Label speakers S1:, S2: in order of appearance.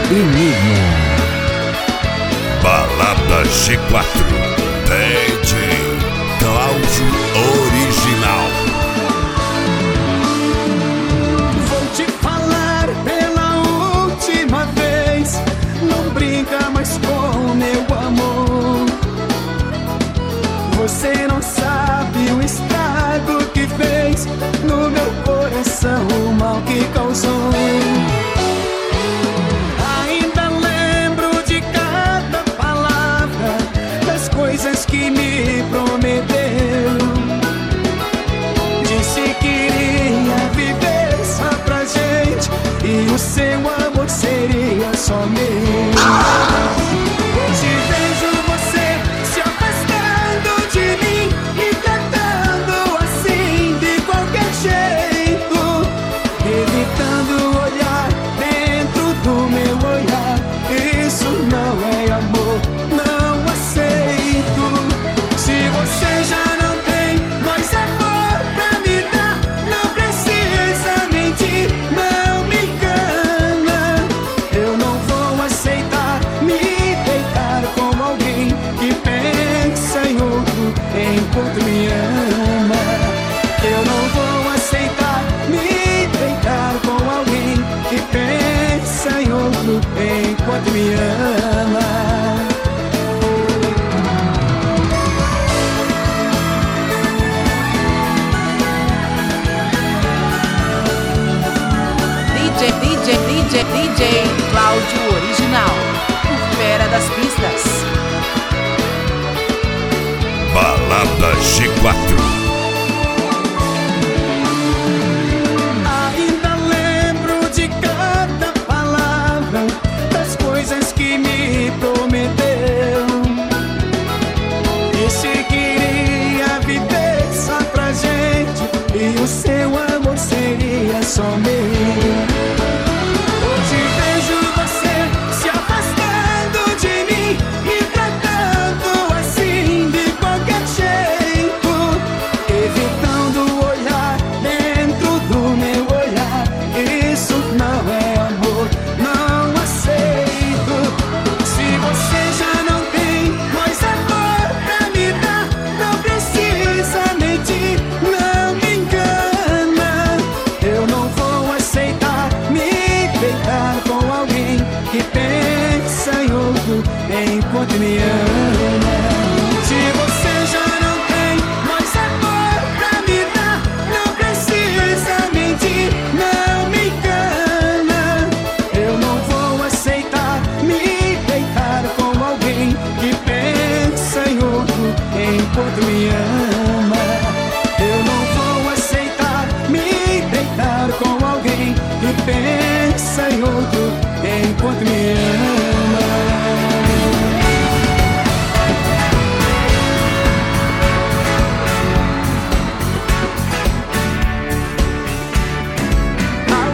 S1: Enigma.
S2: Balada G4, DJ Cláudio Original.
S3: Vou te falar pela última vez, não brinca mais com meu amor. Você não sabe o estrago que fez no meu coração, o mal que causou. Coisas que me prometeu. Disse que iria viver só pra gente e o seu amor seria só meu. Hoje vejo você se afastando de mim e tratando assim de qualquer jeito, evitando olhar dentro do meu olhar. Isso não é amor, não aceito. Se você já não tem mais amor pra me dar, não precisa mentir, não me engana. Eu não vou aceitar me deitar com alguém que pensa em outro enquanto me ama. Eu não vou aceitar me deitar com alguém que pensa em outro enquanto me ama.
S4: DJ Cláudio Original, o fera das pistas.
S2: Balada G4.